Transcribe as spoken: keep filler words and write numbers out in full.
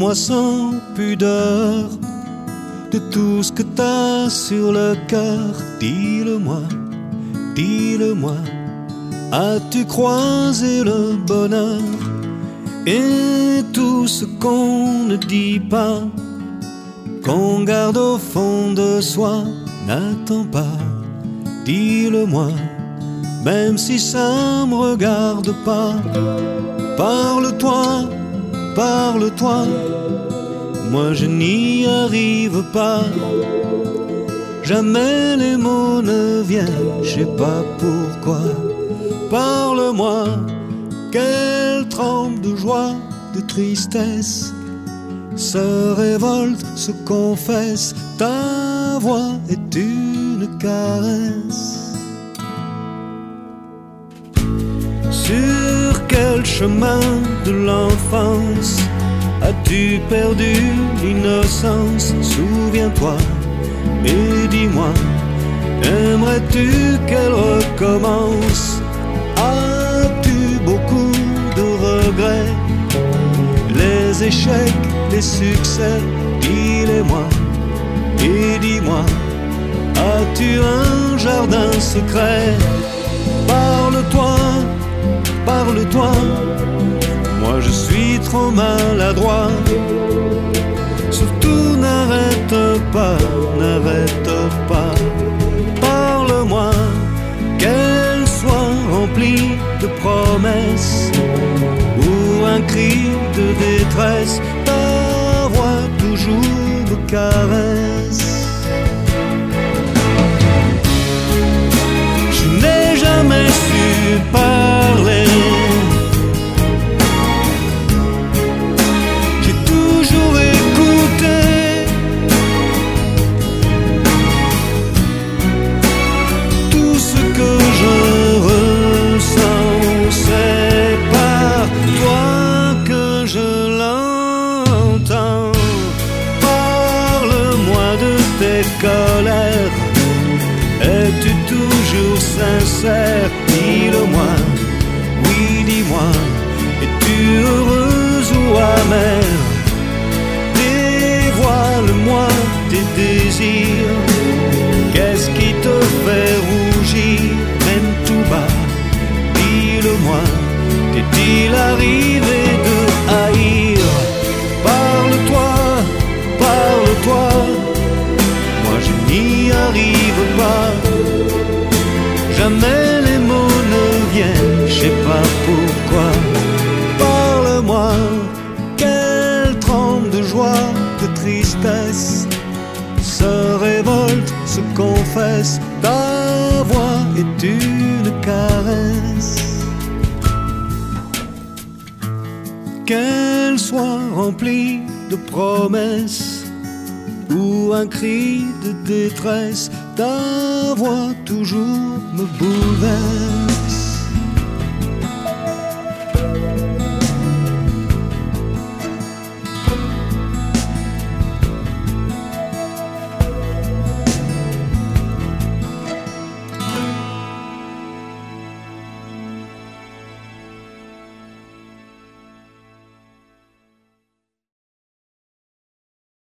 Parle-moi sans pudeur de tout ce que t'as sur le cœur. Dis-le-moi, dis-le-moi. As-tu croisé le bonheur? Et tout ce qu'on ne dit pas, qu'on garde au fond de soi, n'attends pas. Dis-le-moi, même si ça me regarde pas. Parle-toi, parle-toi. Moi je n'y arrive pas. Jamais les mots ne viennent, je sais pas pourquoi. Parle-moi, qu'elle tremble de joie, de tristesse, se révolte, se confesse. Ta voix est une caresse. Sur quel chemin de l'enfance as-tu perdu l'innocence? Souviens-toi et dis-moi, aimerais-tu qu'elle recommence? As-tu beaucoup de regrets? Les échecs, les succès, dis-les-moi et dis-moi, as-tu un jardin secret? Parle-toi, parle-toi. Moi je suis trop maladroit. Surtout n'arrête pas, n'arrête pas. Parle-moi, qu'elle soit remplie de promesses ou un cri de détresse. Ta voix toujours me caresse. Je n'ai jamais su parler. Colère, es-tu toujours sincère? Dis-le-moi, oui dis-moi, es-tu heureuse ou amère? Dévoile-moi tes désirs, qu'est-ce qui te fait rougir? Même tout bas, dis-le-moi, t'est-il arrivé de haïr? Parle-toi, parle-toi. Je n'y arrive pas. Jamais les mots ne viennent, je sais pas pourquoi. Parle-moi, qu'elle tremble de joie, de tristesse, se révolte, se confesse. Ta voix est une caresse. Qu'elle soit remplie de promesses ou un cri de détresse, ta voix toujours me bouleverse.